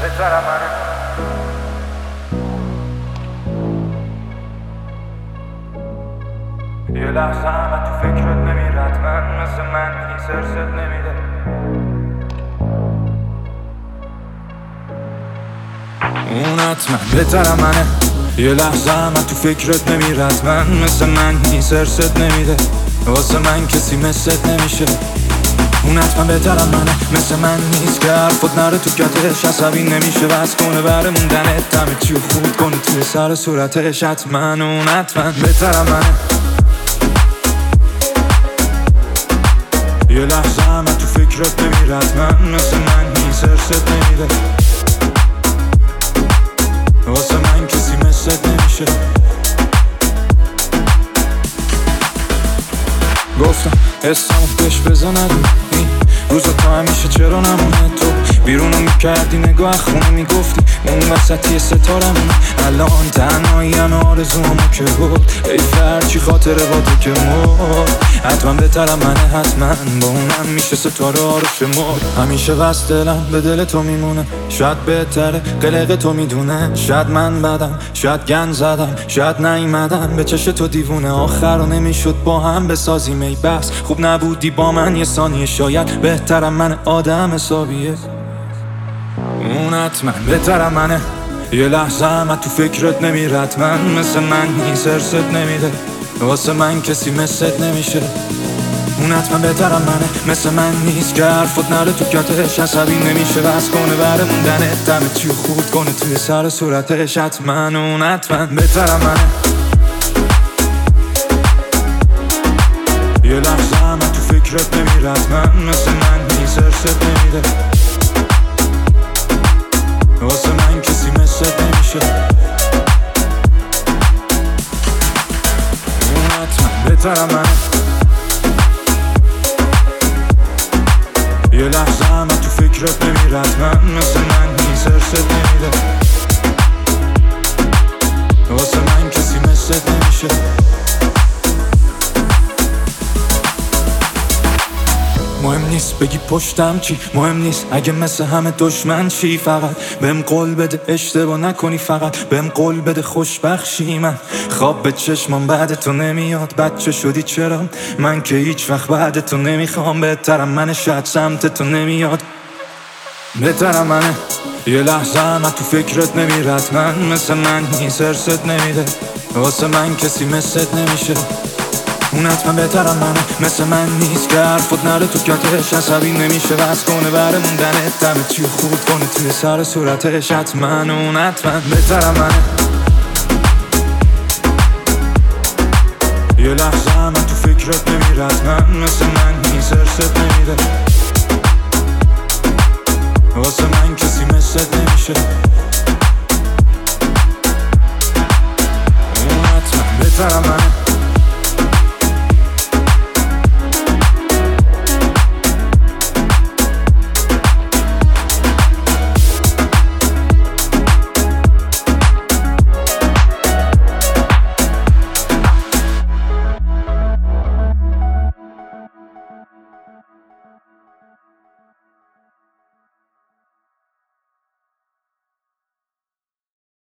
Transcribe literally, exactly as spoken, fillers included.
بهترم منه. یه لحظه همه تو فکرت نمیره، حتما مثل من این سرست نمیده. اون حتما بهترم منه. یه لحظه همه تو فکرت نمیره، حتما مثل من این سرست نمیده. واسه من کسی مثلت نمیشه. اون حتما بهترم منه، مثل من نیست که حرفت نره تو کتش. عصبی نمیشه بس کنه بره موندنت، همه چیو خورد کنه توی سر صورتش. حتما اون حتما بهترم منه. یه لحظه همه تو فکرت نمیره، حتما مثل من این سرست نمیده. واسه من کسی مثلت نمیشه. گفتم حسمو بهش بزنه این روزا تو همیشه چرا نمونه. تو بیرونو میکردی نگاه خونه میگفتی اون وسطی ستارمونه. الان تنهایی همه آرزومو که بود ای فرچی خاطره با تو که مرد. حتما بهترم منه، حتما با اونم میشه ستاره ها رو شمرد. همیشه بس دلم به دل تو میمونه، شاید بهتره قلق تو میدونه. شاید من بدم، شاید گن زدم، شاید نیومدم به چش تو دیوونه. آخر رو نمیشد با هم بسازیم ای بس خوب نبودی با من یه ثانیه. شاید بهترم من آدم حسابیه. اون حتما بهترم منه. یه لحظه همه تو فکرت نمیره، حتما مثل من این سرست نمیده. واسه من کسی مثلت نمیشه. اون حتما بهترم منه، مثل من نیست که حرفت نره تو کتش. عصبی نمیشه بس کنه بره موندنت، همه چیو خورد کنه توی سر صورتش. حتما اون حتما بهترم منه. یه لحظه همه تو فکرت نمیره، حتما مثل من این سرست نمیده. واسه من کسی مثلت نمیشه. اون حتما بهترم منه. یه لحظه همه تو فکرت نمیره، حتما مثل من این سرست نمیده. واسه من کسی مثلت نمیشه. مهم نیست بگی پشتم چی، مهم نیست اگه مثل همه دشمن چی. فقط بهم قول بده اشتباه نکنی، فقط بهم قول بده خوشبخشی. من خواب به چشمم بعد تو نمیاد، بچه شدی چرا من که هیچ وقت بعد تو نمیخوام. بهترم منه، شاید سمت تو نمیاد. بهترم منه. یه لحظه همه تو فکرت نمیره، حتما مثل من این سرست نمیده. واسه من کسی مثلت نمیشه. اون حتما بهترم منه، مثل من نیست که حرفت نره تو کتش. عصبی نمیشه بس کنه بره موندنت، همه چیو خورد کنه توی سر صورتش. حتما اون حتما بهترم منه. یه لحظه همه تو فکرت نمیره، حتما مثل من این سرست نمیده.